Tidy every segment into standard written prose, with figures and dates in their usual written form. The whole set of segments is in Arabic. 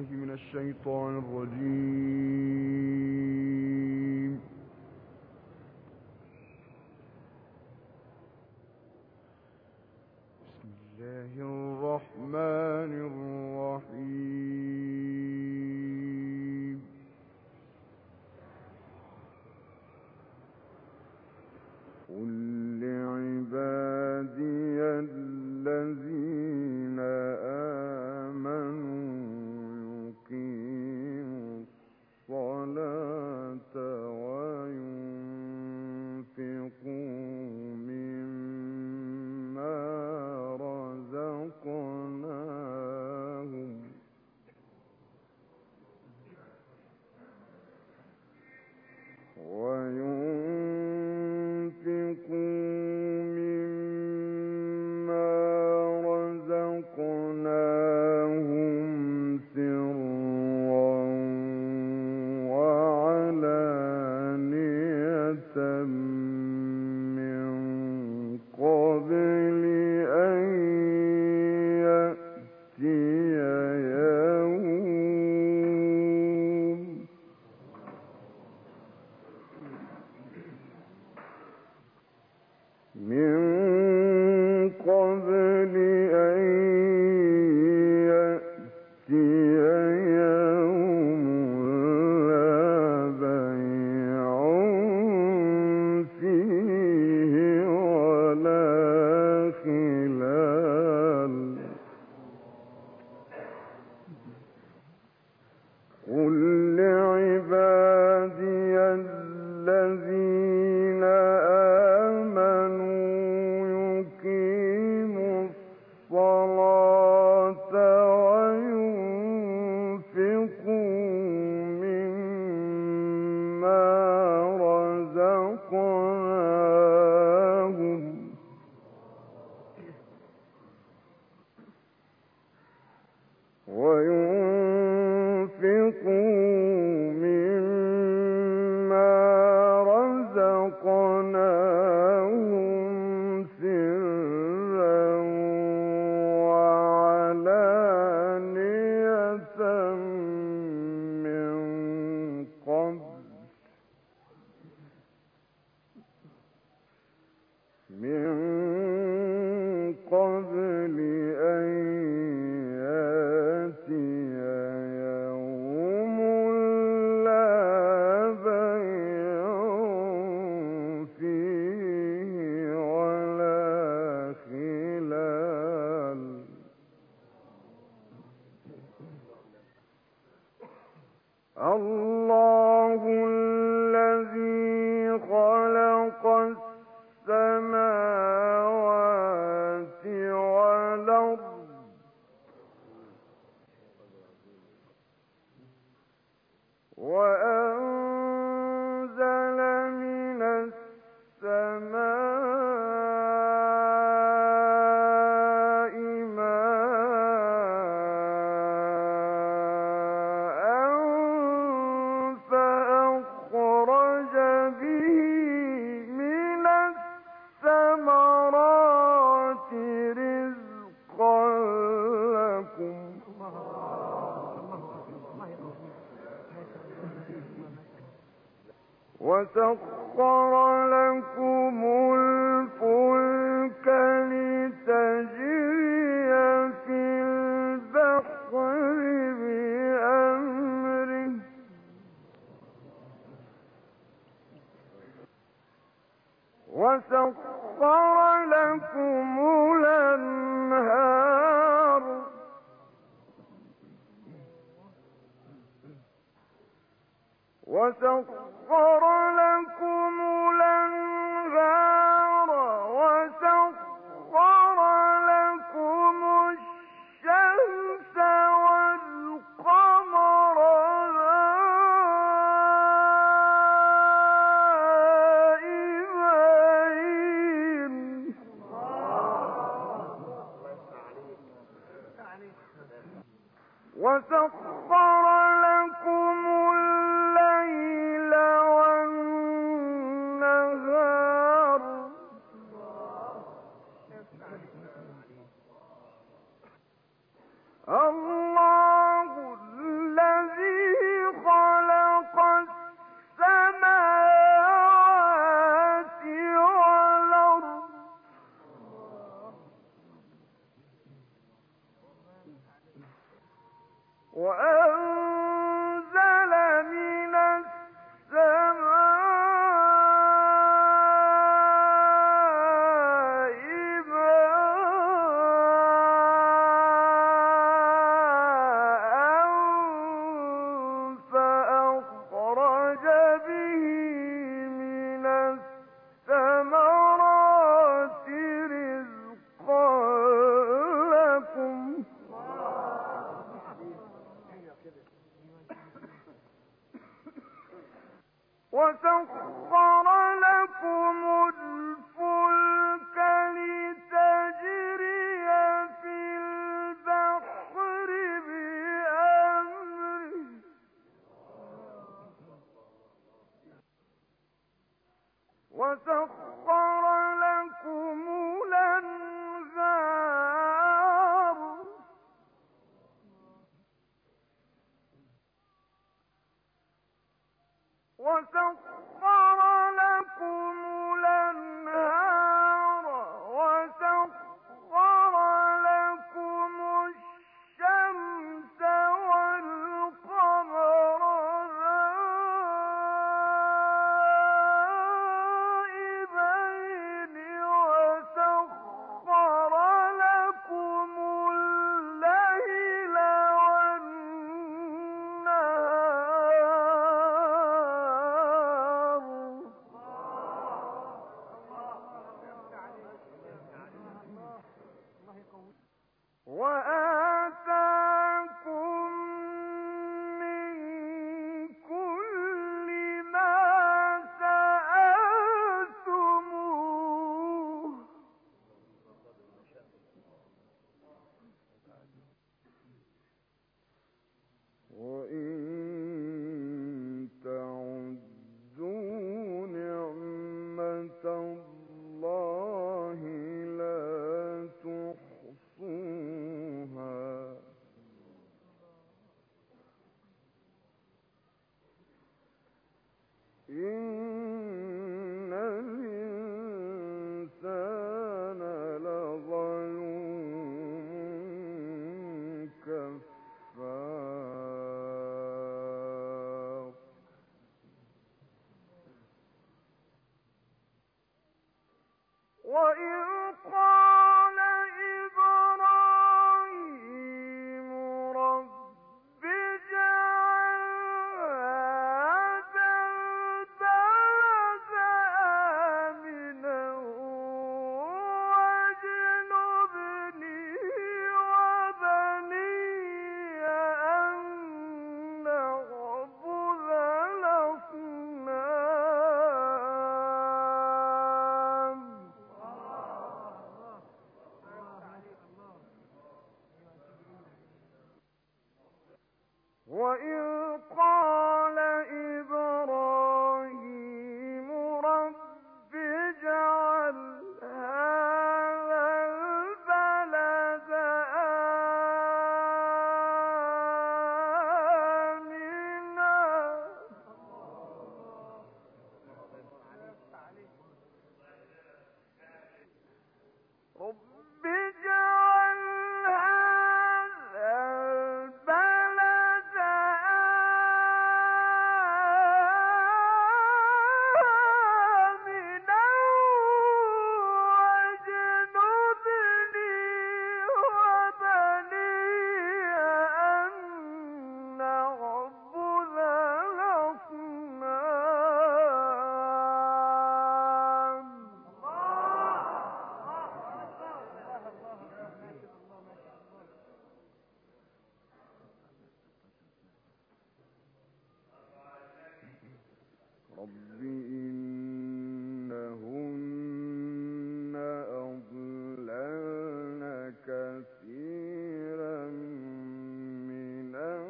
من الشيطان الرجيم. بسم الله الرحمن الرحيم. قل لعبادي الذين آمنوا يقيموا الصلاة وينفقوا مما رزقناهم سرا وعلانية من قبل أن يأتي يوم لا بيع فيه ولا خلال. قل لعبادي الذين آمنوا يقيموا الصلاة وينفقوا مما رزقناهم سرا وعلانية من قبل أن يأتي يوم لا بيع فيه ولا خلال. الله الذي خلق السماوات والأرض وأنزل من السماء ماء فأخرج به من الثمرات رزقا لكم وسخر لكم الفلك لتجري في البحر بأمره وسخر لكم الأنهار وسخر لكم الشمس والقمر دائبين وسخر لكم الليل والنهار الله وأنزل من السماء ماء فأخرج به من الثمرات رزقا لكم وسخر لكم الفلك لتجري في البحر بأمره وسخر لكم الأنهار وسخر لكم الأنهار وسخر لكم الشمس والقمر دائبين وسخر لكم الليل وآتاكم من كل ما سألتموه وإن تعدوا نعمة الله لا تحصوها إن الإنسان لظلوم كفار وإذ قال إبراهيم رب اجعل هذا البلد آمنا واجنبني وبني أن نعبد الأصنام وإذ قال إبراهيم رب اجعل هذا البلد آمنا رب اجعل هذا البلد آمنا واجنبني وبني أن نعبد الأصنام رب إنهن أضللن كثيرا من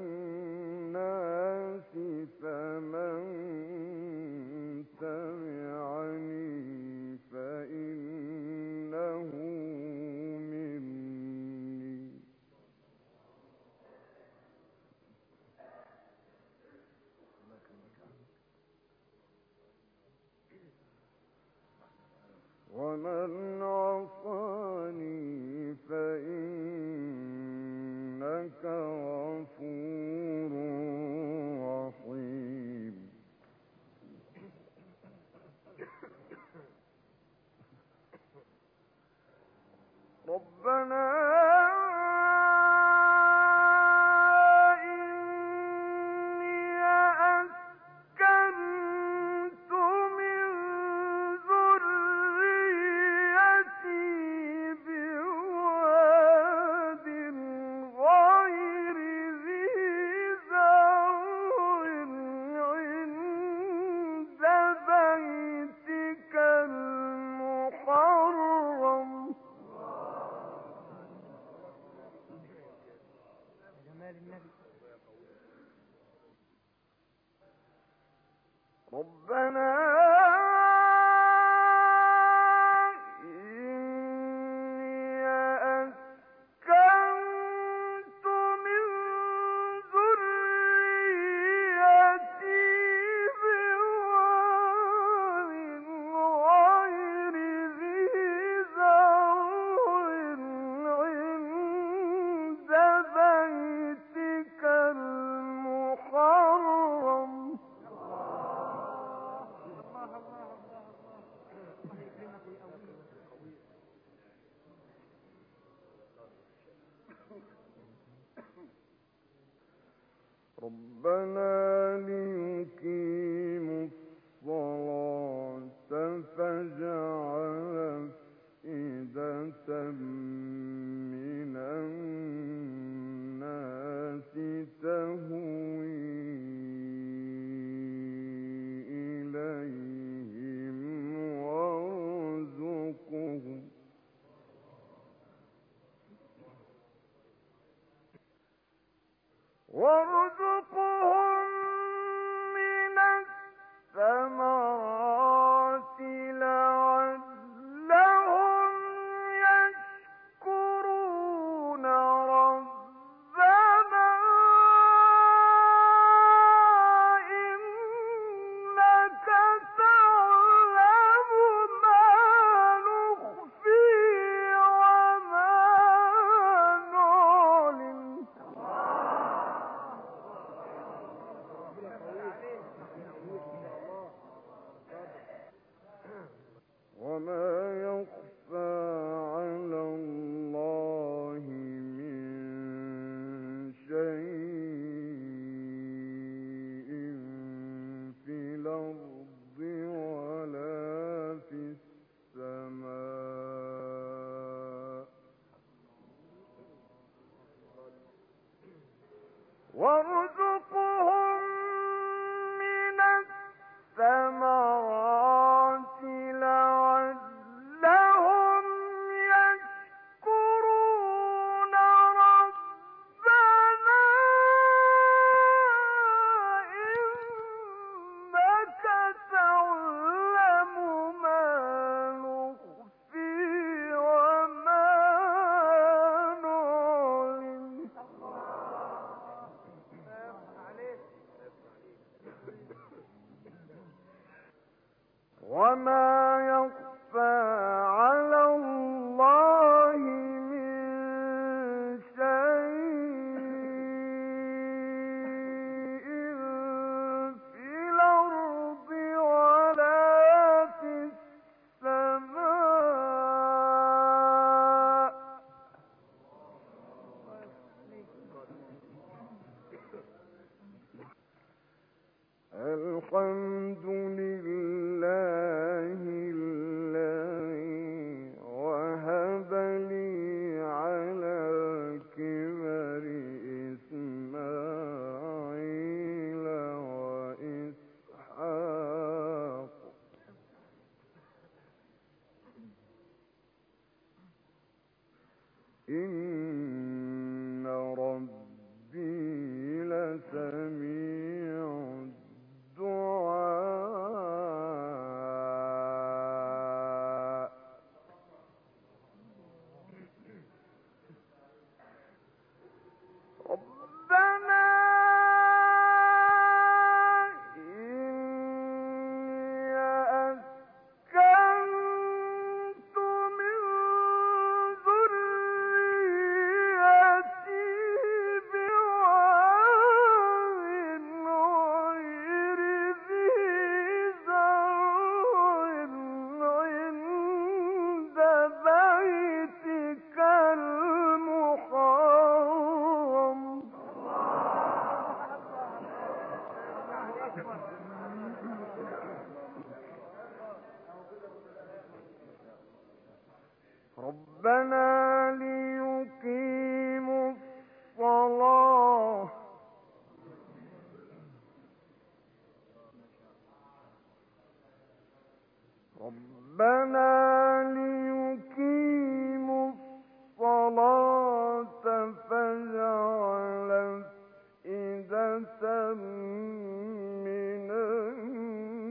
الناس فمن تبعني فإنه مني ومن عصاني فإنك غفور ربنا إني أسكنت من ذريتي بواد غير ذي زرع عند بيتك المحرم ربنا ليقيموا الصلاة فاجعل أفئدة من الناس تهوي إليهم وارزقهم من الثمرات لعلهم يشكرون ربنا إنك تعلم ما نخفي وما نعلن وما يخفى على الله من شيء في الأرض ولا في السماء وارزقهم من الثمرات لعلهم يشكرون ربنا إنك تعلم ما نخفي وما نعلن وما يخفى على الله من شيء في الأرض ولا في السماء الحمد لله الذي وهب لي على الكبر إسماعيل وإسحاق إن ربي لسميع الدعاء ربنا إني أسكنت من ذريتي بواد غير ذي زرع عند بيتك المحرم ربنا ليقيموا الصلاة ربنا ليقيموا الصلاة فاجعل أفئدة من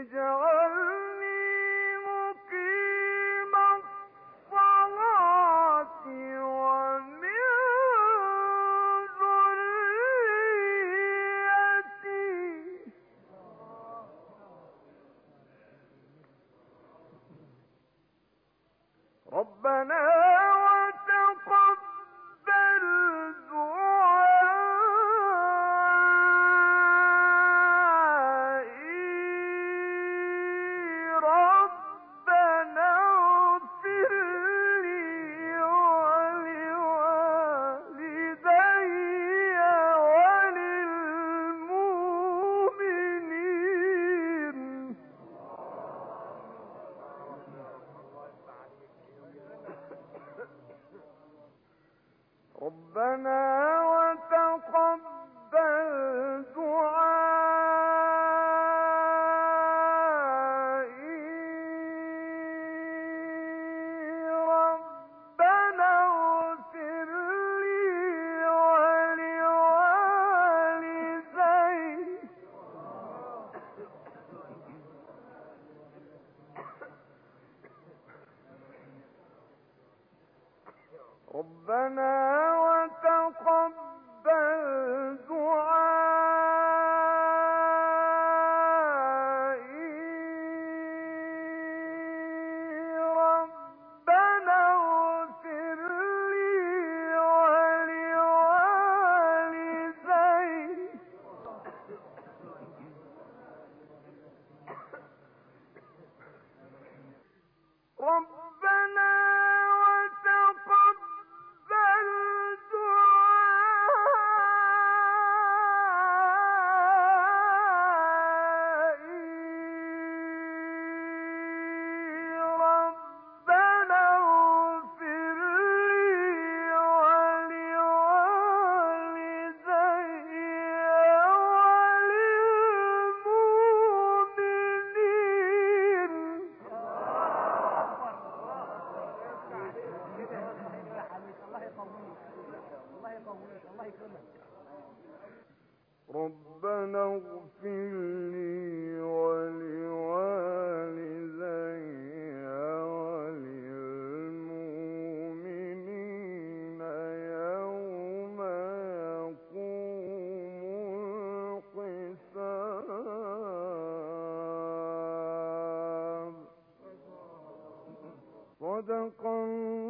اجعلني مقيم الصلاة ومن ذريتي ربنا وتقبل دعائي ربنا اغفر لي ولوالدي وللمؤمنين ربنا وتقبل دعائي ربنا اغفر لي ولوالدي ربنا وتقبل دعائي ربنا اغفر لي ولوالدي ربنا وتقبل دعائي ربنا اغفر لي ولوالدي وللمؤمنين ربنا اغفر لي ولوالدي وللمؤمنين يوم يقوم الحساب صدق الله